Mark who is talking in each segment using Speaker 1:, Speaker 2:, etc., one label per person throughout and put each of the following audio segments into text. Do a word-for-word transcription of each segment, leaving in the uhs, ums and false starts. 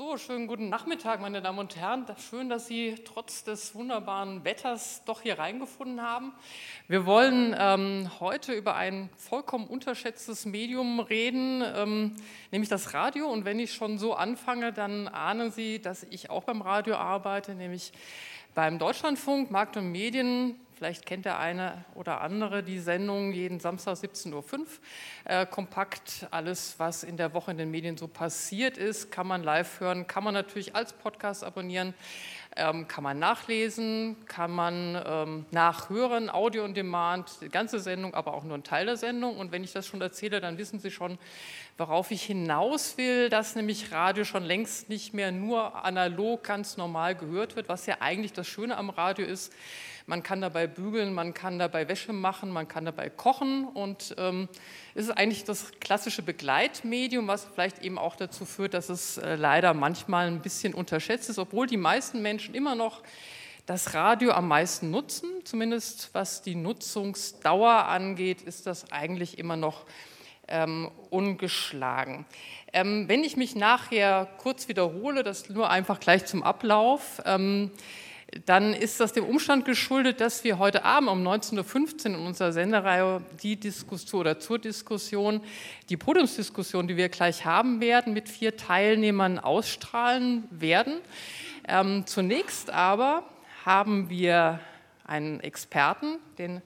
Speaker 1: So, schönen guten Nachmittag, meine Damen und Herren. Schön, dass Sie trotz des wunderbaren Wetters doch hier reingefunden haben. Wir wollen ähm, heute über ein vollkommen unterschätztes Medium reden, ähm, nämlich das Radio. Und wenn ich schon so anfange, dann ahnen Sie, dass ich auch beim Radio arbeite, nämlich beim Deutschlandfunk, Markt und Medien. Vielleicht kennt der eine oder andere die Sendung jeden Samstag siebzehn Uhr fünf. Äh, kompakt alles, was in der Woche in den Medien so passiert ist, kann man live hören, kann man natürlich als Podcast abonnieren, ähm, kann man nachlesen, kann man ähm, nachhören, Audio on Demand, die ganze Sendung, aber auch nur ein Teil der Sendung. Und wenn ich das schon erzähle, dann wissen Sie schon, worauf ich hinaus will, dass nämlich Radio schon längst nicht mehr nur analog ganz normal gehört wird, was ja eigentlich das Schöne am Radio ist. Man kann dabei bügeln, man kann dabei Wäsche machen, man kann dabei kochen und ähm, es ist eigentlich das klassische Begleitmedium, was vielleicht eben auch dazu führt, dass es äh, leider manchmal ein bisschen unterschätzt ist, obwohl die meisten Menschen immer noch das Radio am meisten nutzen. Zumindest was die Nutzungsdauer angeht, ist das eigentlich immer noch ähm, ungeschlagen. Ähm, wenn ich mich nachher kurz wiederhole, das nur einfach gleich zum Ablauf, ähm, dann ist das dem Umstand geschuldet, dass wir heute Abend um neunzehn Uhr fünfzehn in unserer Sendereihe die Diskussion oder zur Diskussion, die Podiumsdiskussion, die wir gleich haben werden, mit vier Teilnehmern ausstrahlen werden. Ähm, zunächst aber haben wir einen Experten, den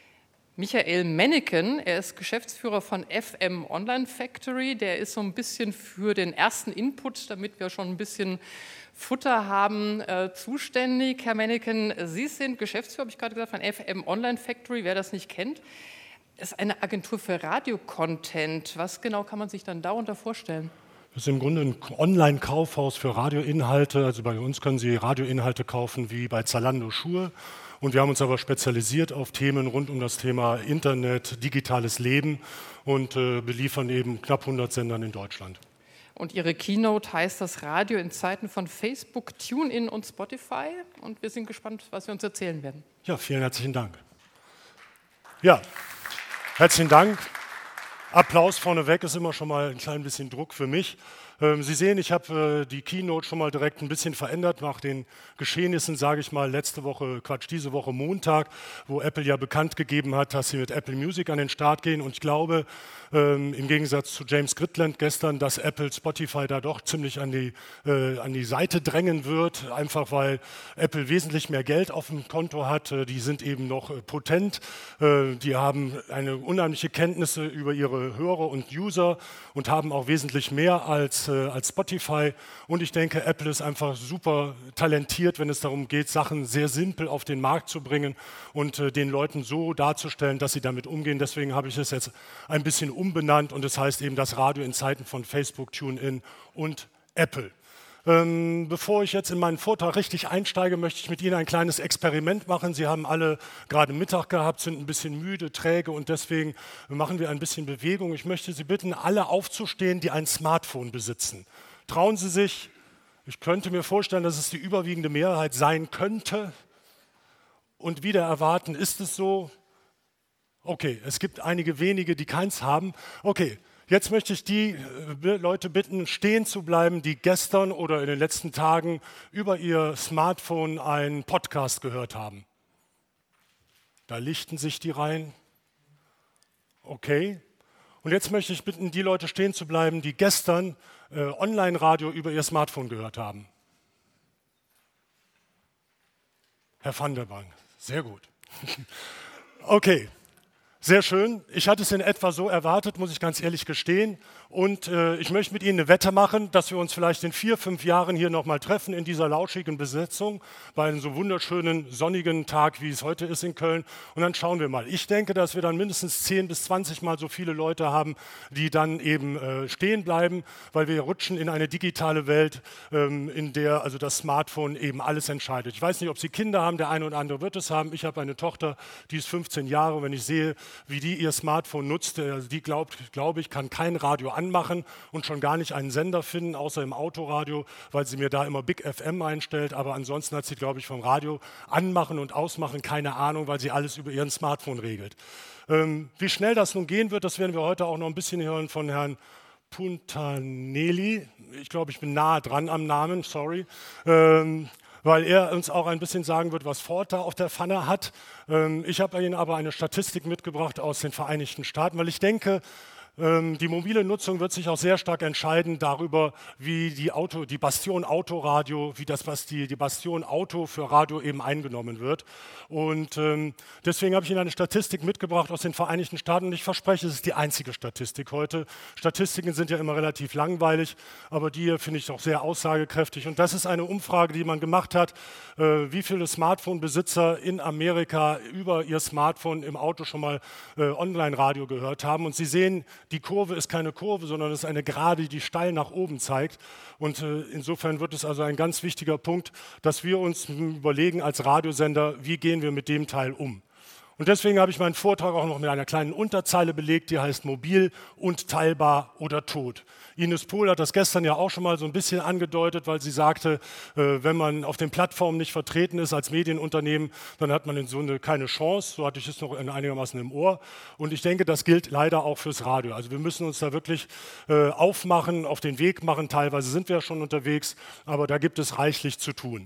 Speaker 1: Michael Menneken. Er ist Geschäftsführer von F M Online Factory. Der ist so ein bisschen für den ersten Input, damit wir schon ein bisschen Futter haben, äh, zuständig. Herr Menneken, Sie sind Geschäftsführer, habe ich gerade gesagt, von F M Online Factory. Wer das nicht kennt, ist eine Agentur für Radio-Content. Was genau kann man sich dann darunter vorstellen?
Speaker 2: Das ist im Grunde ein Online-Kaufhaus für Radioinhalte. Also bei uns können Sie Radioinhalte kaufen wie bei Zalando Schuhe. Und wir haben uns aber spezialisiert auf Themen rund um das Thema Internet, digitales Leben und äh, beliefern eben knapp hundert Sendern in Deutschland.
Speaker 1: Und Ihre Keynote heißt das Radio in Zeiten von Facebook, TuneIn und Spotify. Und wir sind gespannt, was wir uns erzählen werden.
Speaker 2: Ja, vielen herzlichen Dank. Ja, herzlichen Dank. Applaus vorneweg ist immer schon mal ein klein bisschen Druck für mich. Sie sehen, ich habe äh, die Keynote schon mal direkt ein bisschen verändert nach den Geschehnissen, sage ich mal, letzte Woche, Quatsch, diese Woche Montag, wo Apple ja bekannt gegeben hat, dass sie mit Apple Music an den Start gehen. Und ich glaube, ähm, im Gegensatz zu James Gridland gestern, dass Apple Spotify da doch ziemlich an die, äh, an die Seite drängen wird, einfach weil Apple wesentlich mehr Geld auf dem Konto hat. Äh, die sind eben noch äh, potent, äh, die haben eine unheimliche Kenntnisse über ihre Hörer und User und haben auch wesentlich mehr als als Spotify, und ich denke, Apple ist einfach super talentiert, wenn es darum geht, Sachen sehr simpel auf den Markt zu bringen und äh, den Leuten so darzustellen, dass sie damit umgehen. Deswegen habe ich es jetzt ein bisschen umbenannt und es heißt eben das Radio in Zeiten von Facebook, TuneIn und Apple. Ähm, bevor ich jetzt in meinen Vortrag richtig einsteige, möchte ich mit Ihnen ein kleines Experiment machen. Sie haben alle gerade Mittag gehabt, sind ein bisschen müde, träge und deswegen machen wir ein bisschen Bewegung. Ich möchte Sie bitten, alle aufzustehen, die ein Smartphone besitzen. Trauen Sie sich? Ich könnte mir vorstellen, dass es die überwiegende Mehrheit sein könnte. Und wieder erwarten, ist es so? Okay, es gibt einige wenige, die keins haben. Okay. Jetzt möchte ich die Leute bitten, stehen zu bleiben, die gestern oder in den letzten Tagen über ihr Smartphone einen Podcast gehört haben. Da lichten sich die Reihen. Okay. Und jetzt möchte ich bitten, die Leute stehen zu bleiben, die gestern äh, Online-Radio über ihr Smartphone gehört haben. Herr van der Bank, sehr gut. Okay. Sehr schön. Ich hatte es in etwa so erwartet, muss ich ganz ehrlich gestehen. Und äh, ich möchte mit Ihnen eine Wette machen, dass wir uns vielleicht in vier, fünf Jahren hier nochmal treffen in dieser lauschigen Besetzung bei einem so wunderschönen sonnigen Tag, wie es heute ist in Köln. Und dann schauen wir mal. Ich denke, dass wir dann mindestens zehn bis zwanzig Mal so viele Leute haben, die dann eben äh, stehen bleiben, weil wir rutschen in eine digitale Welt, ähm, in der also das Smartphone eben alles entscheidet. Ich weiß nicht, ob Sie Kinder haben, der eine oder andere wird es haben. Ich habe eine Tochter, die ist fünfzehn Jahre. Und wenn ich sehe, wie die ihr Smartphone nutzt, also die glaubt, glaube ich, kann kein Radio anmachen und schon gar nicht einen Sender finden, außer im Autoradio, weil sie mir da immer Big F M einstellt. Aber ansonsten hat sie, glaube ich, vom Radio anmachen und ausmachen keine Ahnung, weil sie alles über ihren Smartphone regelt. Ähm, wie schnell das nun gehen wird, das werden wir heute auch noch ein bisschen hören von Herrn Puntanelli. Ich glaube, ich bin nahe dran am Namen, sorry. Ähm, weil er uns auch ein bisschen sagen wird, was Ford da auf der Pfanne hat. Ähm, ich habe Ihnen aber eine Statistik mitgebracht aus den Vereinigten Staaten, weil ich denke, die mobile Nutzung wird sich auch sehr stark entscheiden darüber, wie die, Auto, die Bastion Autoradio, wie das, was die, die Bastion Auto für Radio eben eingenommen wird. Und ähm, deswegen habe ich Ihnen eine Statistik mitgebracht aus den Vereinigten Staaten und ich verspreche, es ist die einzige Statistik heute. Statistiken sind ja immer relativ langweilig, aber die hier finde ich auch sehr aussagekräftig. Und das ist eine Umfrage, die man gemacht hat, äh, wie viele Smartphone-Besitzer in Amerika über ihr Smartphone im Auto schon mal äh, Online-Radio gehört haben. Und Sie sehen, die Kurve ist keine Kurve, sondern es ist eine Gerade, die steil nach oben zeigt. Und äh, insofern wird es also ein ganz wichtiger Punkt, dass wir uns überlegen als Radiosender, wie gehen wir mit dem Teil um. Und deswegen habe ich meinen Vortrag auch noch mit einer kleinen Unterzeile belegt, die heißt Mobil und teilbar oder tot. Ines Pohl hat das gestern ja auch schon mal so ein bisschen angedeutet, weil sie sagte, äh, wenn man auf den Plattformen nicht vertreten ist als Medienunternehmen, dann hat man in so eine keine Chance. So hatte ich es noch einigermaßen im Ohr. Und ich denke, das gilt leider auch fürs Radio. Also wir müssen uns da wirklich äh, aufmachen, auf den Weg machen. Teilweise sind wir ja schon unterwegs, aber da gibt es reichlich zu tun.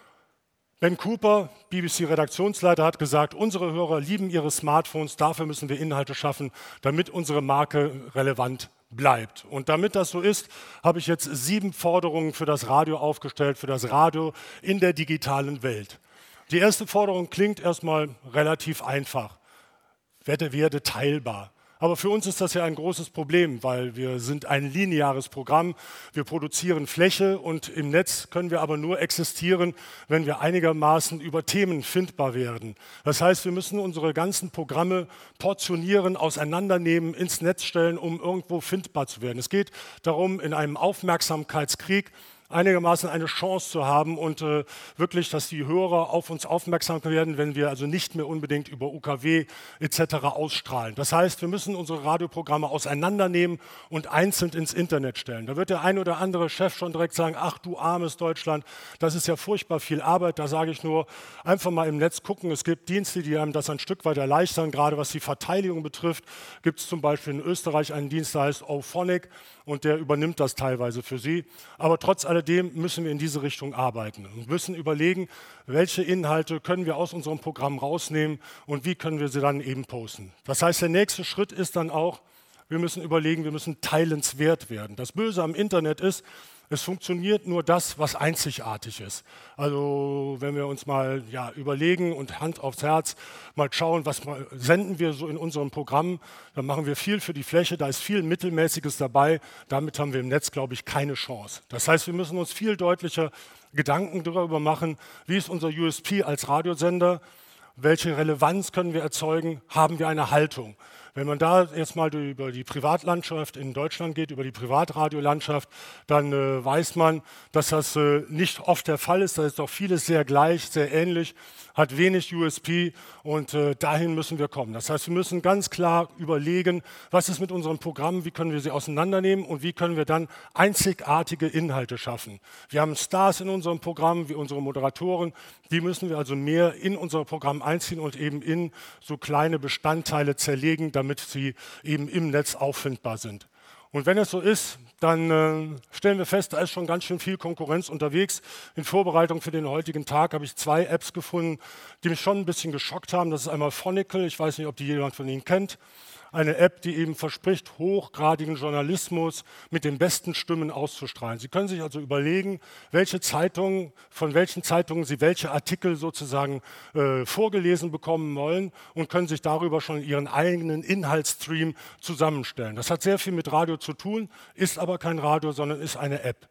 Speaker 2: Ben Cooper, B B C-Redaktionsleiter, hat gesagt, unsere Hörer lieben ihre Smartphones, dafür müssen wir Inhalte schaffen, damit unsere Marke relevant bleibt. Und damit das so ist, habe ich jetzt sieben Forderungen für das Radio aufgestellt, für das Radio in der digitalen Welt. Die erste Forderung klingt erstmal relativ einfach. Werde, werde teilbar. Aber für uns ist das ja ein großes Problem, weil wir sind ein lineares Programm, wir produzieren Fläche und im Netz können wir aber nur existieren, wenn wir einigermaßen über Themen findbar werden. Das heißt, wir müssen unsere ganzen Programme portionieren, auseinandernehmen, ins Netz stellen, um irgendwo findbar zu werden. Es geht darum, in einem Aufmerksamkeitskrieg einigermaßen eine Chance zu haben und äh, wirklich, dass die Hörer auf uns aufmerksam werden, wenn wir also nicht mehr unbedingt über U K W et cetera ausstrahlen. Das heißt, wir müssen unsere Radioprogramme auseinandernehmen und einzeln ins Internet stellen. Da wird der ein oder andere Chef schon direkt sagen, ach du armes Deutschland, das ist ja furchtbar viel Arbeit. Da sage ich nur, einfach mal im Netz gucken. Es gibt Dienste, die einem das ein Stück weit erleichtern, gerade was die Verteidigung betrifft. Gibt es zum Beispiel in Österreich einen Dienst, der heißt Auphonic und der übernimmt das teilweise für Sie. Aber trotz alledem müssen wir in diese Richtung arbeiten und müssen überlegen, welche Inhalte können wir aus unserem Programm rausnehmen und wie können wir sie dann eben posten. Das heißt, der nächste Schritt ist dann auch, wir müssen überlegen, wir müssen teilenswert werden. Das Böse am Internet ist, es funktioniert nur das, was einzigartig ist. Also wenn wir uns mal ja, überlegen und Hand aufs Herz mal schauen, was mal, senden wir so in unserem Programm, dann machen wir viel für die Fläche, da ist viel Mittelmäßiges dabei, damit haben wir im Netz, glaube ich, keine Chance. Das heißt, wir müssen uns viel deutlicher Gedanken darüber machen, wie ist unser U S P als Radiosender, welche Relevanz können wir erzeugen, haben wir eine Haltung. Wenn man da jetzt mal über die Privatlandschaft in Deutschland geht, über die Privatradiolandschaft, dann äh, weiß man, dass das äh, nicht oft der Fall ist. Da ist doch vieles sehr gleich, sehr ähnlich, hat wenig U S P und äh, dahin müssen wir kommen. Das heißt, wir müssen ganz klar überlegen, was ist mit unseren Programmen, wie können wir sie auseinandernehmen und wie können wir dann einzigartige Inhalte schaffen. Wir haben Stars in unserem Programm, wie unsere Moderatoren, die müssen wir also mehr in unser Programm einziehen und eben in so kleine Bestandteile zerlegen, damit sie eben im Netz auffindbar sind. Und wenn es so ist, dann äh, stellen wir fest, da ist schon ganz schön viel Konkurrenz unterwegs. In Vorbereitung für den heutigen Tag habe ich zwei Apps gefunden, die mich schon ein bisschen geschockt haben. Das ist einmal Phonicle, ich weiß nicht, ob die jemand von Ihnen kennt. Eine App, die eben verspricht, hochgradigen Journalismus mit den besten Stimmen auszustrahlen. Sie können sich also überlegen, welche Zeitungen, von welchen Zeitungen Sie welche Artikel sozusagen äh, vorgelesen bekommen wollen und können sich darüber schon Ihren eigenen Inhaltsstream zusammenstellen. Das hat sehr viel mit Radio zu tun, ist aber kein Radio, sondern ist eine App.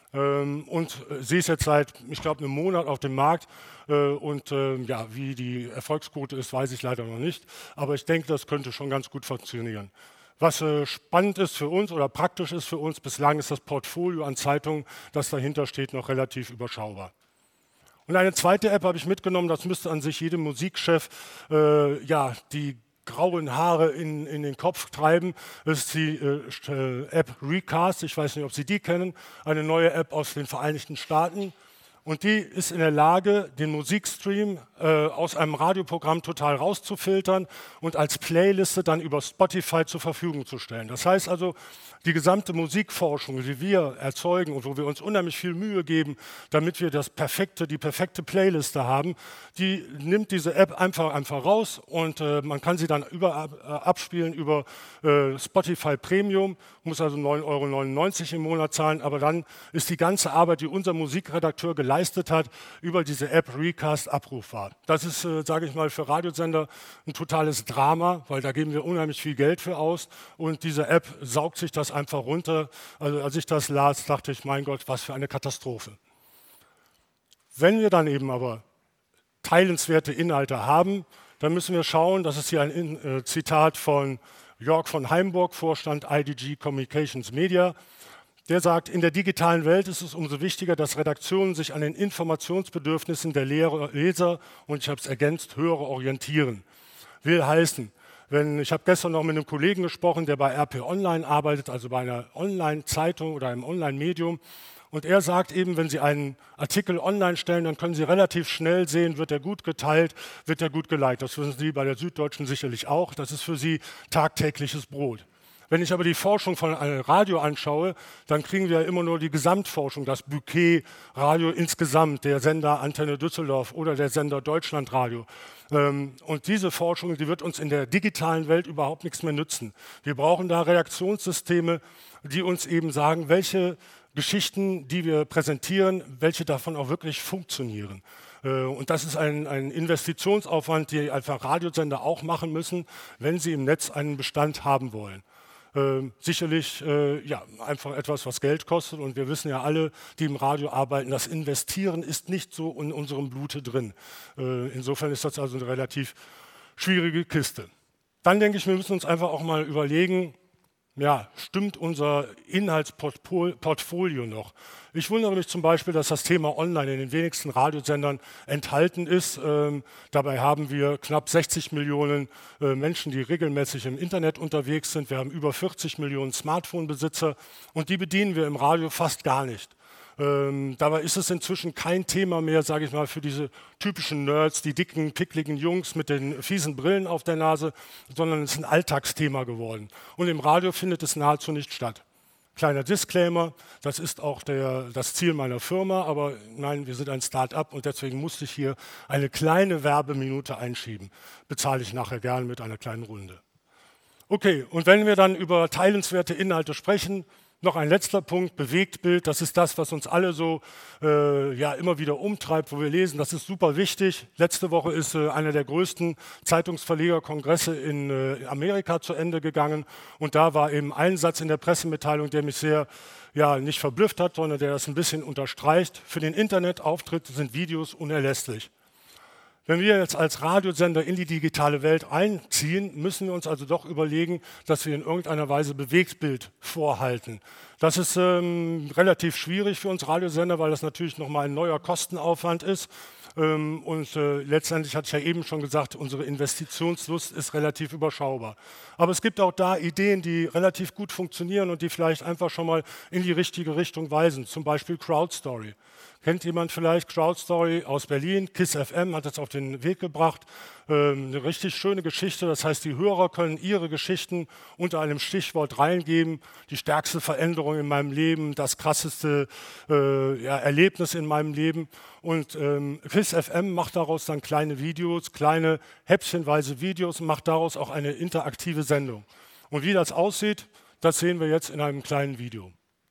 Speaker 2: Und sie ist jetzt seit, ich glaube, einem Monat auf dem Markt. Und ja, wie die Erfolgsquote ist, weiß ich leider noch nicht. Aber ich denke, das könnte schon ganz gut funktionieren. Was spannend ist für uns oder praktisch ist für uns, bislang ist das Portfolio an Zeitungen, das dahinter steht, noch relativ überschaubar. Und eine zweite App habe ich mitgenommen, das müsste an sich jedem Musikchef äh, ja, die grauen Haare in, in den Kopf treiben. Das ist die äh, App Recast, ich weiß nicht, ob Sie die kennen, eine neue App aus den Vereinigten Staaten. Und die ist in der Lage, den Musikstream äh, aus einem Radioprogramm total rauszufiltern und als Playliste dann über Spotify zur Verfügung zu stellen. Das heißt also, die gesamte Musikforschung, die wir erzeugen und wo wir uns unheimlich viel Mühe geben, damit wir das perfekte, die perfekte Playliste haben, die nimmt diese App einfach, einfach raus und äh, man kann sie dann über, äh, abspielen über äh, Spotify Premium, muss also neun Euro neunundneunzig im Monat zahlen, aber dann ist die ganze Arbeit, die unser Musikredakteur geleistet hat, über diese App Recast abrufbar. Das ist, äh, sage ich mal, für Radiosender ein totales Drama, weil da geben wir unheimlich viel Geld für aus und diese App saugt sich das einfach runter. Also als ich das las, dachte ich, mein Gott, was für eine Katastrophe. Wenn wir dann eben aber teilenswerte Inhalte haben, dann müssen wir schauen, das ist hier ein äh, Zitat von Jörg von Heimburg, Vorstand I D G Communications Media. Der sagt, in der digitalen Welt ist es umso wichtiger, dass Redaktionen sich an den Informationsbedürfnissen der Lehrer, Leser und ich habe es ergänzt, Hörer orientieren. Will heißen, wenn, ich habe gestern noch mit einem Kollegen gesprochen, der bei R P Online arbeitet, also bei einer Online-Zeitung oder einem Online-Medium. Und er sagt eben, wenn Sie einen Artikel online stellen, dann können Sie relativ schnell sehen, wird er gut geteilt, wird er gut geliked. Das wissen Sie bei der Süddeutschen sicherlich auch. Das ist für Sie tagtägliches Brot. Wenn ich aber die Forschung von einem Radio anschaue, dann kriegen wir ja immer nur die Gesamtforschung, das Bouquet Radio insgesamt, der Sender Antenne Düsseldorf oder der Sender Deutschlandradio. Und diese Forschung, die wird uns in der digitalen Welt überhaupt nichts mehr nützen. Wir brauchen da Reaktionssysteme, die uns eben sagen, welche Geschichten, die wir präsentieren, welche davon auch wirklich funktionieren. Und das ist ein, ein Investitionsaufwand, den einfach Radiosender auch machen müssen, wenn sie im Netz einen Bestand haben wollen. Äh, sicherlich äh, ja, einfach etwas, was Geld kostet. Und wir wissen ja alle, die im Radio arbeiten, das Investieren ist nicht so in unserem Blute drin. Äh, insofern ist das also eine relativ schwierige Kiste. Dann denke ich, wir müssen uns einfach auch mal überlegen, ja, stimmt unser Inhaltsportfolio noch? Ich wundere mich zum Beispiel, dass das Thema Online in den wenigsten Radiosendern enthalten ist. Ähm, dabei haben wir knapp sechzig Millionen äh, Menschen, die regelmäßig im Internet unterwegs sind. Wir haben über vierzig Millionen Smartphone-Besitzer und die bedienen wir im Radio fast gar nicht. Ähm, dabei ist es inzwischen kein Thema mehr, sage ich mal, für diese typischen Nerds, die dicken, pickligen Jungs mit den fiesen Brillen auf der Nase, sondern es ist ein Alltagsthema geworden. Und im Radio findet es nahezu nicht statt. Kleiner Disclaimer, das ist auch der, das Ziel meiner Firma, aber nein, wir sind ein Start-up und deswegen musste ich hier eine kleine Werbeminute einschieben. Bezahle ich nachher gern mit einer kleinen Runde. Okay, und wenn wir dann über teilenswerte Inhalte sprechen, noch ein letzter Punkt, Bewegtbild, das ist das, was uns alle so äh, ja, immer wieder umtreibt, wo wir lesen, das ist super wichtig. Letzte Woche ist äh, einer der größten Zeitungsverlegerkongresse in äh, Amerika zu Ende gegangen und da war eben ein Satz in der Pressemitteilung, der mich sehr, ja, nicht verblüfft hat, sondern der das ein bisschen unterstreicht. Für den Internetauftritt sind Videos unerlässlich. Wenn wir jetzt als Radiosender in die digitale Welt einziehen, müssen wir uns also doch überlegen, dass wir in irgendeiner Weise Bewegtbild vorhalten. Das ist ähm, relativ schwierig für uns Radiosender, weil das natürlich nochmal ein neuer Kostenaufwand ist. Ähm, und äh, letztendlich hatte ich ja eben schon gesagt, unsere Investitionslust ist relativ überschaubar. Aber es gibt auch da Ideen, die relativ gut funktionieren und die vielleicht einfach schon mal in die richtige Richtung weisen. Zum Beispiel Crowdstory. Kennt jemand vielleicht Crowdstory aus Berlin? KISS F M hat das auf den Weg gebracht. Ähm, eine richtig schöne Geschichte. Das heißt, die Hörer können ihre Geschichten unter einem Stichwort reingeben. Die stärkste Veränderung in meinem Leben, das krasseste äh, ja, Erlebnis in meinem Leben. Und ähm, KISS F M macht daraus dann kleine Videos, kleine häppchenweise Videos und macht daraus auch eine interaktive Sendung. Und wie das aussieht, das sehen wir jetzt in einem kleinen Video.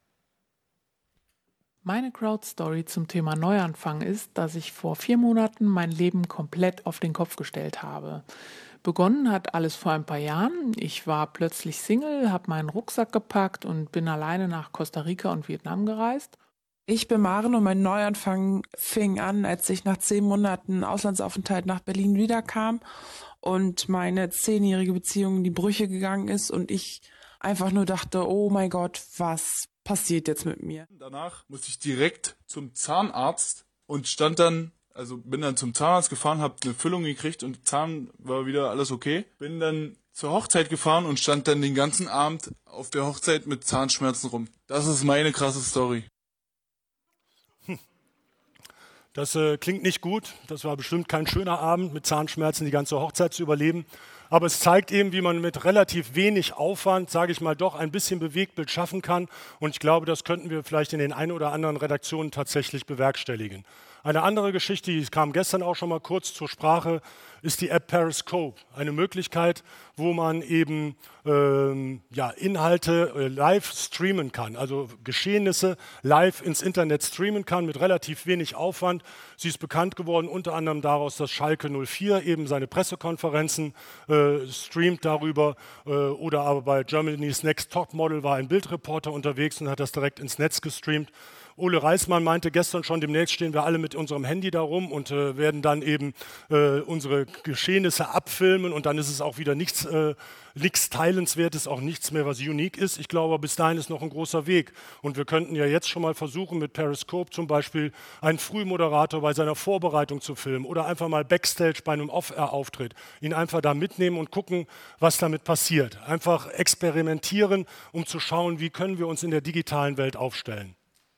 Speaker 3: Meine Crowdstory zum Thema Neuanfang ist, dass ich vor vier Monaten mein Leben komplett auf den Kopf gestellt habe. Begonnen hat alles vor ein paar Jahren. Ich war plötzlich Single, habe meinen Rucksack gepackt und bin alleine nach Costa Rica und Vietnam gereist.
Speaker 4: Ich bin Maren und mein Neuanfang fing an, als ich nach zehn Monaten Auslandsaufenthalt nach Berlin wiederkam und meine zehnjährige Beziehung in die Brüche gegangen ist und ich einfach nur dachte, oh mein Gott, was passiert jetzt mit mir?
Speaker 5: Danach musste ich direkt zum Zahnarzt und stand dann, also bin dann zum Zahnarzt gefahren, habe eine Füllung gekriegt und Zahn war wieder alles okay. Bin dann zur Hochzeit gefahren und stand dann den ganzen Abend auf der Hochzeit mit Zahnschmerzen rum. Das ist meine krasse Story.
Speaker 2: Das äh, klingt nicht gut. Das war bestimmt kein schöner Abend, mit Zahnschmerzen die ganze Hochzeit zu überleben. Aber es zeigt eben, wie man mit relativ wenig Aufwand, sage ich mal, doch ein bisschen Bewegtbild schaffen kann. Und ich glaube, das könnten wir vielleicht in den ein oder anderen Redaktionen tatsächlich bewerkstelligen. Eine andere Geschichte, die kam gestern auch schon mal kurz zur Sprache, ist die App Periscope. Eine Möglichkeit, wo man eben ähm, ja, Inhalte äh, live streamen kann, also Geschehnisse live ins Internet streamen kann mit relativ wenig Aufwand. Sie ist bekannt geworden unter anderem daraus, dass Schalke null vier eben seine Pressekonferenzen äh, streamt darüber äh, oder aber bei Germany's Next Topmodel war ein Bildreporter unterwegs und hat das direkt ins Netz gestreamt. Ole Reismann meinte gestern schon, demnächst stehen wir alle mit unserem Handy da rum und äh, werden dann eben äh, unsere Geschehnisse abfilmen und dann ist es auch wieder nichts, äh, nichts Teilenswertes, auch nichts mehr, was unique ist. Ich glaube, bis dahin ist noch ein großer Weg und wir könnten ja jetzt schon mal versuchen, mit Periscope zum Beispiel einen Frühmoderator bei seiner Vorbereitung zu filmen oder einfach mal Backstage bei einem Off-Air-Auftritt, ihn einfach da mitnehmen und gucken, was damit passiert. Einfach experimentieren, um zu schauen, wie können wir uns in der digitalen Welt aufstellen.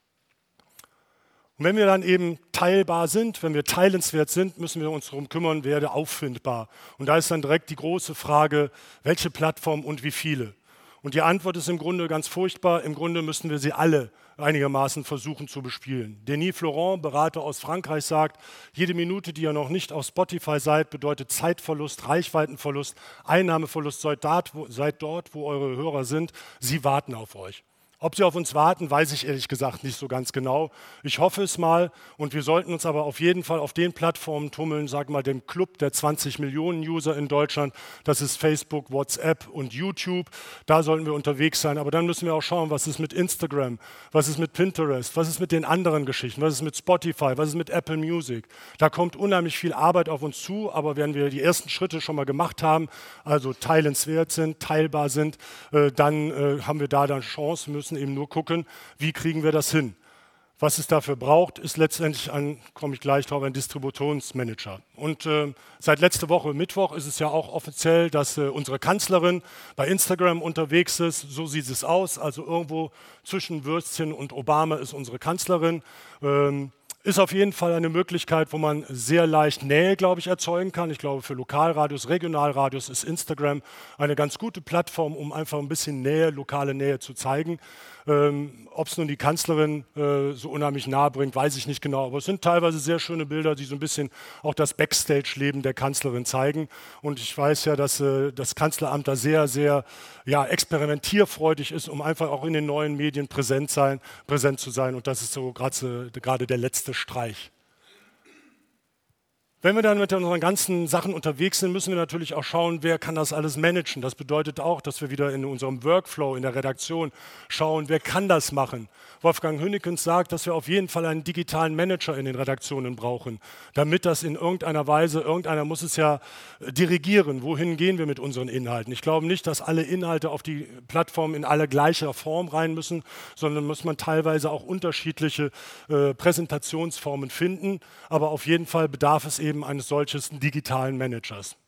Speaker 2: Und wenn wir dann eben teilbar sind, wenn wir teilenswert sind, müssen wir uns darum kümmern, werde auffindbar. Und da ist dann direkt die große Frage, welche Plattform und wie viele. Und die Antwort ist im Grunde ganz furchtbar. Im Grunde müssen wir sie alle einigermaßen versuchen zu bespielen. Denis Florent, Berater aus Frankreich, sagt, jede Minute, die ihr noch nicht auf Spotify seid, bedeutet Zeitverlust, Reichweitenverlust, Einnahmeverlust. Seid dort, wo, seid dort, wo eure Hörer sind. Sie warten auf euch. Ob sie auf uns warten, weiß ich ehrlich gesagt nicht so ganz genau. Ich hoffe es mal und wir sollten uns aber auf jeden Fall auf den Plattformen tummeln, sag mal dem Club der zwanzig Millionen User in Deutschland. Das ist Facebook, WhatsApp und YouTube. Da sollten wir unterwegs sein. Aber dann müssen wir auch schauen, was ist mit Instagram, was ist mit Pinterest, was ist mit den anderen Geschichten, was ist mit Spotify, was ist mit Apple Music. Da kommt unheimlich viel Arbeit auf uns zu, aber wenn wir die ersten Schritte schon mal gemacht haben, also teilenswert sind, teilbar sind, äh, dann äh, haben wir da dann Chance, müssen eben nur gucken, wie kriegen wir das hin. Was es dafür braucht, ist letztendlich ein, komme ich gleich drauf, ein Distributionsmanager. Und äh, seit letzter Woche Mittwoch ist es ja auch offiziell, dass äh, unsere Kanzlerin bei Instagram unterwegs ist. So sieht es aus. Also irgendwo zwischen Würstchen und Obama ist unsere Kanzlerin. Ähm, Ist auf jeden Fall eine Möglichkeit, wo man sehr leicht Nähe, glaube ich, erzeugen kann. Ich glaube, für Lokalradios, Regionalradios ist Instagram eine ganz gute Plattform, um einfach ein bisschen Nähe, lokale Nähe zu zeigen. Ähm, Ob es nun die Kanzlerin äh, so unheimlich nahe bringt, weiß ich nicht genau. Aber es sind teilweise sehr schöne Bilder, die so ein bisschen auch das Backstage-Leben der Kanzlerin zeigen. Und ich weiß ja, dass äh, das Kanzleramt da sehr, sehr ja, experimentierfreudig ist, um einfach auch in den neuen Medien präsent, sein, präsent zu sein. Und das ist so gerade der letzte Streich. Wenn wir dann mit unseren ganzen Sachen unterwegs sind, müssen wir natürlich auch schauen, wer kann das alles managen. Das bedeutet auch, dass wir wieder in unserem Workflow in der Redaktion schauen, wer kann das machen. Wolfgang Hönnekens sagt, dass wir auf jeden Fall einen digitalen Manager in den Redaktionen brauchen, damit das in irgendeiner Weise, irgendeiner muss es ja dirigieren, wohin gehen wir mit unseren Inhalten. Ich glaube nicht, dass alle Inhalte auf die Plattform in aller gleicher Form rein müssen, sondern muss man teilweise auch unterschiedliche äh, Präsentationsformen finden, aber auf jeden Fall bedarf es eben eines solchen digitalen Managers.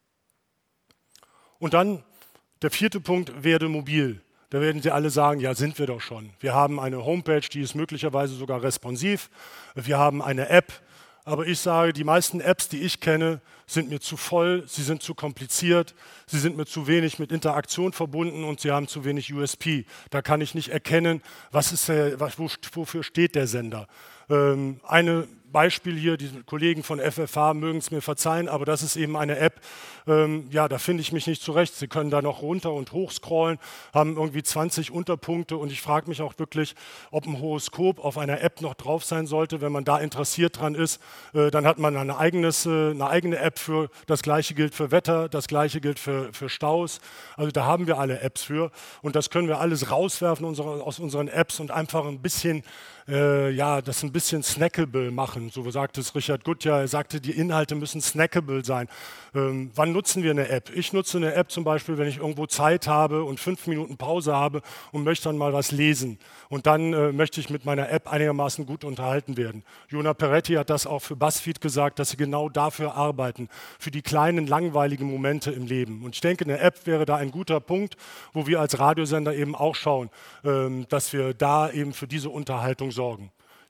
Speaker 2: Und dann der vierte Punkt, werde mobil. Da werden Sie alle sagen, ja, sind wir doch schon. Wir haben eine Homepage, die ist möglicherweise sogar responsiv. Wir haben eine App. Aber ich sage, die meisten Apps, die ich kenne, sind mir zu voll, sie sind zu kompliziert, sie sind mir zu wenig mit Interaktion verbunden und sie haben zu wenig U S P. Da kann ich nicht erkennen, was ist der, was, wofür steht der Sender. Ähm, eine Beispiel hier, die Kollegen von F F H mögen es mir verzeihen, aber das ist eben eine App, ähm, ja, da finde ich mich nicht zurecht. Sie können da noch runter und hoch scrollen, haben irgendwie zwanzig Unterpunkte und ich frage mich auch wirklich, ob ein Horoskop auf einer App noch drauf sein sollte. Wenn man da interessiert dran ist, äh, dann hat man eine, eigenes, äh, eine eigene App für, das gleiche gilt für Wetter, das gleiche gilt für, für Staus. Also da haben wir alle Apps für und das können wir alles rauswerfen unsere, aus unseren Apps und einfach ein bisschen, äh, ja, das ein bisschen snackable machen. So sagte es Richard Gutjahr, er sagte, die Inhalte müssen snackable sein. Ähm, wann nutzen wir eine App? Ich nutze eine App zum Beispiel, wenn ich irgendwo Zeit habe und fünf Minuten Pause habe und möchte dann mal was lesen. Und dann äh, möchte ich mit meiner App einigermaßen gut unterhalten werden. Jona Peretti hat das auch für BuzzFeed gesagt, dass sie genau dafür arbeiten, für die kleinen, langweiligen Momente im Leben. Und ich denke, eine App wäre da ein guter Punkt, wo wir als Radiosender eben auch schauen, ähm, dass wir da eben für diese Unterhaltung sorgen.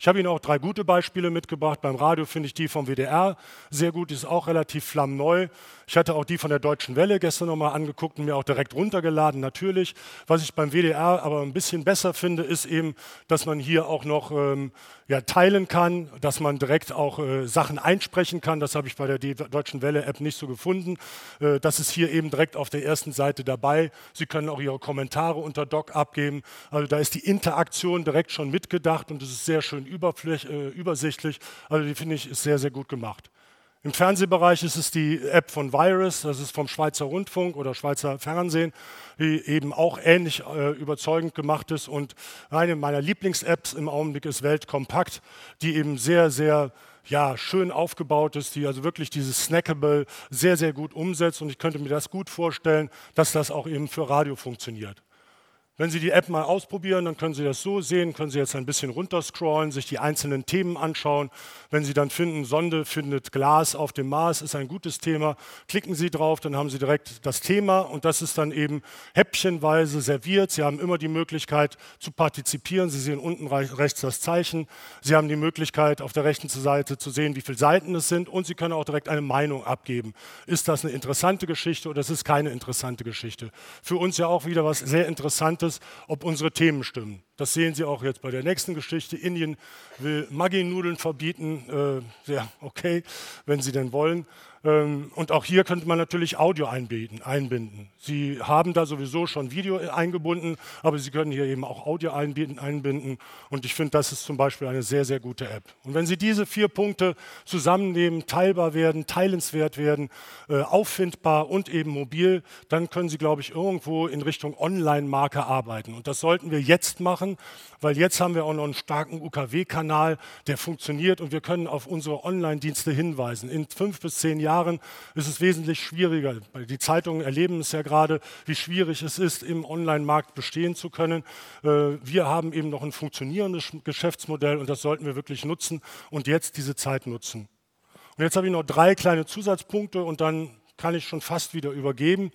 Speaker 2: Ich habe Ihnen auch drei gute Beispiele mitgebracht. Beim Radio finde ich die vom W D R sehr gut, die ist auch relativ flammneu. Ich hatte auch die von der Deutschen Welle gestern nochmal angeguckt und mir auch direkt runtergeladen, natürlich. Was ich beim W D R aber ein bisschen besser finde, ist eben, dass man hier auch noch ähm, ja, teilen kann, dass man direkt auch äh, Sachen einsprechen kann. Das habe ich bei der Deutschen Welle-App nicht so gefunden. Äh, das ist hier eben direkt auf der ersten Seite dabei. Sie können auch Ihre Kommentare unter Doc abgeben. Also da ist die Interaktion direkt schon mitgedacht und es ist sehr schön äh, übersichtlich. Also die finde ich ist sehr, sehr gut gemacht. Im Fernsehbereich ist es die App von Virus, das ist vom Schweizer Rundfunk oder Schweizer Fernsehen, die eben auch ähnlich äh, überzeugend gemacht ist. Und eine meiner Lieblings-Apps im Augenblick ist Weltkompakt, die eben sehr, sehr ja, schön aufgebaut ist, die also wirklich dieses Snackable sehr, sehr gut umsetzt. Und ich könnte mir das gut vorstellen, dass das auch eben für Radio funktioniert. Wenn Sie die App mal ausprobieren, dann können Sie das so sehen, können Sie jetzt ein bisschen runterscrollen, sich die einzelnen Themen anschauen. Wenn Sie dann finden, Sonde findet Glas auf dem Mars, ist ein gutes Thema, klicken Sie drauf, dann haben Sie direkt das Thema und das ist dann eben häppchenweise serviert. Sie haben immer die Möglichkeit zu partizipieren. Sie sehen unten rechts das Zeichen. Sie haben die Möglichkeit, auf der rechten Seite zu sehen, wie viele Seiten es sind und Sie können auch direkt eine Meinung abgeben. Ist das eine interessante Geschichte oder ist es keine interessante Geschichte? Für uns ja auch wieder was sehr Interessantes, ob unsere Themen stimmen. Das sehen Sie auch jetzt bei der nächsten Geschichte. Indien will Maggi-Nudeln verbieten. Äh, ja, okay, wenn Sie denn wollen. Ähm, und auch hier könnte man natürlich Audio einbinden, einbinden. Sie haben da sowieso schon Video eingebunden, aber Sie können hier eben auch Audio einbinden. einbinden. Und ich finde, das ist zum Beispiel eine sehr, sehr gute App. Und wenn Sie diese vier Punkte zusammennehmen, teilbar werden, teilenswert werden, äh, auffindbar und eben mobil, dann können Sie, glaube ich, irgendwo in Richtung Online-Marke arbeiten. Und das sollten wir jetzt machen, weil jetzt haben wir auch noch einen starken U K W-Kanal, der funktioniert und wir können auf unsere Online-Dienste hinweisen. In fünf bis zehn Jahren ist es wesentlich schwieriger. Die Zeitungen erleben es ja gerade, wie schwierig es ist, im Online-Markt bestehen zu können. Wir haben eben noch ein funktionierendes Geschäftsmodell und das sollten wir wirklich nutzen und jetzt diese Zeit nutzen. Und jetzt habe ich noch drei kleine Zusatzpunkte und dann kann ich schon fast wieder übergeben.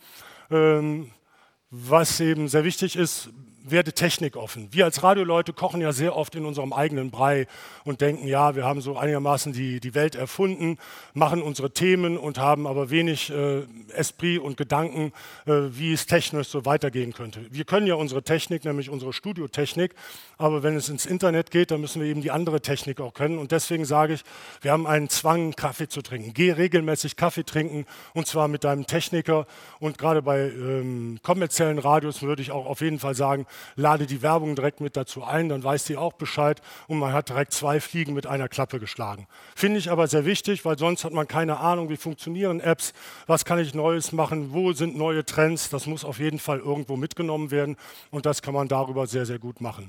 Speaker 2: Was eben sehr wichtig ist, werde technikoffen. Wir als Radioleute kochen ja sehr oft in unserem eigenen Brei und denken, ja, wir haben so einigermaßen die, die Welt erfunden, machen unsere Themen und haben aber wenig äh, Esprit und Gedanken, äh, wie es technisch so weitergehen könnte. Wir können ja unsere Technik, nämlich unsere Studiotechnik, aber wenn es ins Internet geht, dann müssen wir eben die andere Technik auch können. Und deswegen sage ich, wir haben einen Zwang, Kaffee zu trinken. Geh regelmäßig Kaffee trinken und zwar mit deinem Techniker. Und gerade bei ähm, kommerziellen Radios würde ich auch auf jeden Fall sagen, lade die Werbung direkt mit dazu ein, dann weiß die auch Bescheid und man hat direkt zwei Fliegen mit einer Klappe geschlagen. Finde ich aber sehr wichtig, weil sonst hat man keine Ahnung, wie funktionieren Apps, was kann ich Neues machen, wo sind neue Trends, das muss auf jeden Fall irgendwo mitgenommen werden und das kann man darüber sehr, sehr gut machen.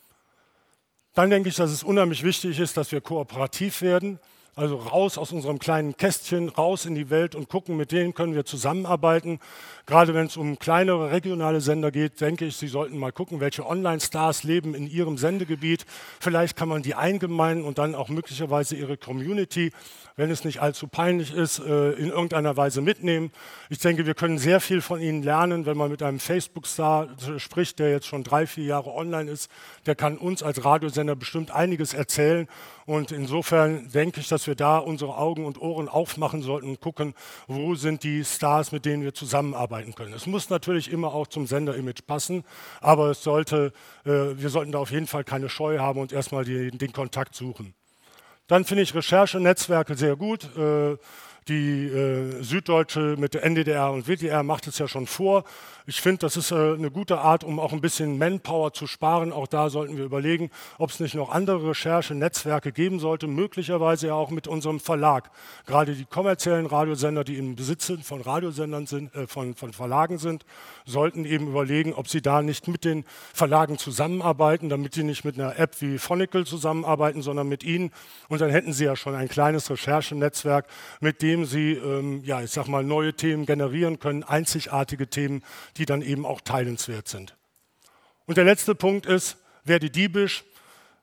Speaker 2: Dann denke ich, dass es unheimlich wichtig ist, dass wir kooperativ werden. Also raus aus unserem kleinen Kästchen, raus in die Welt und gucken, mit denen können wir zusammenarbeiten. Gerade wenn es um kleinere regionale Sender geht, denke ich, Sie sollten mal gucken, welche Online-Stars leben in Ihrem Sendegebiet. Vielleicht kann man die eingemeinden und dann auch möglicherweise Ihre Community, wenn es nicht allzu peinlich ist, in irgendeiner Weise mitnehmen. Ich denke, wir können sehr viel von Ihnen lernen, wenn man mit einem Facebook-Star spricht, der jetzt schon drei, vier Jahre online ist. Der kann uns als Radiosender bestimmt einiges erzählen. Und insofern denke ich, dass wir da unsere Augen und Ohren aufmachen sollten und gucken, wo sind die Stars, mit denen wir zusammenarbeiten können. Es muss natürlich immer auch zum Sender-Image passen, aber es sollte, äh, wir sollten da auf jeden Fall keine Scheu haben und erstmal die, den Kontakt suchen. Dann finde ich Recherchenetzwerke sehr gut. Äh, Die äh, Süddeutsche mit der N D R und W D R macht es ja schon vor. Ich finde, das ist äh, eine gute Art, um auch ein bisschen Manpower zu sparen. Auch da sollten wir überlegen, ob es nicht noch andere Recherchenetzwerke geben sollte, möglicherweise ja auch mit unserem Verlag. Gerade die kommerziellen Radiosender, die im Besitz sind, von Radiosendern sind, äh, von, von Verlagen sind, sollten eben überlegen, ob sie da nicht mit den Verlagen zusammenarbeiten, damit sie nicht mit einer App wie Phonicle zusammenarbeiten, sondern mit ihnen. Und dann hätten sie ja schon ein kleines Recherchenetzwerk, mit dem sie, ähm, ja, ich sag mal, neue Themen generieren können, einzigartige Themen, die dann eben auch teilenswert sind. Und der letzte Punkt ist, werde diebisch.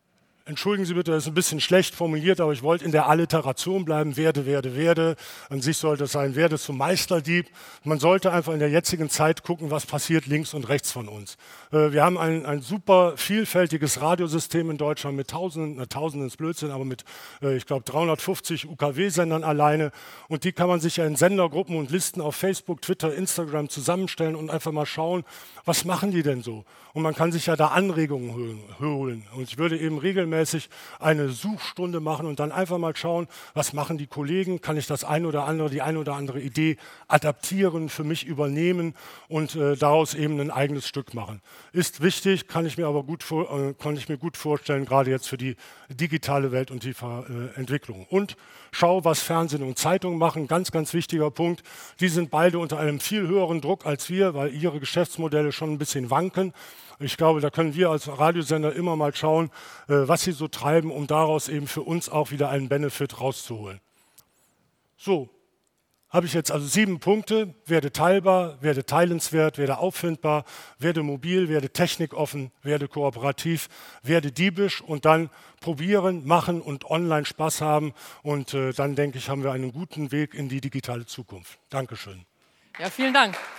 Speaker 2: entschuldigen Sie bitte, das ist ein bisschen schlecht formuliert, aber ich wollte in der Alliteration bleiben, werde, werde, werde. An sich sollte es sein, werde zum Meisterdieb. Man sollte einfach in der jetzigen Zeit gucken, was passiert links und rechts von uns. Wir haben ein, ein super vielfältiges Radiosystem in Deutschland mit Tausenden, na, Tausenden ist Blödsinn, aber mit, ich glaube, dreihundertfünfzig U K W-Sendern alleine. Und die kann man sich ja in Sendergruppen und Listen auf Facebook, Twitter, Instagram zusammenstellen und einfach mal schauen, was machen die denn so? Und man kann sich ja da Anregungen holen. Und ich würde eben regelmäßig eine Suchstunde machen und dann einfach mal schauen, was machen die Kollegen, kann ich das ein oder andere, die eine oder andere Idee adaptieren, für mich übernehmen und äh, daraus eben ein eigenes Stück machen. Ist wichtig, kann ich mir aber gut, vor, äh, kann ich mir gut vorstellen, gerade jetzt für die digitale Welt und die Ver, äh, Entwicklung. Und schau, was Fernsehen und Zeitung machen, ganz, ganz wichtiger Punkt. Die sind beide unter einem viel höheren Druck als wir, weil ihre Geschäftsmodelle schon ein bisschen wanken. Ich glaube, da können wir als Radiosender immer mal schauen, äh, was sie so treiben, um daraus eben für uns auch wieder einen Benefit rauszuholen. So, habe ich jetzt also sieben Punkte. Werde teilbar, werde teilenswert, werde auffindbar, werde mobil, werde technikoffen, werde kooperativ, werde diebisch und dann probieren, machen und online Spaß haben. Und äh, dann, denke ich, haben wir einen guten Weg in die digitale Zukunft. Dankeschön.
Speaker 1: Ja, vielen Dank.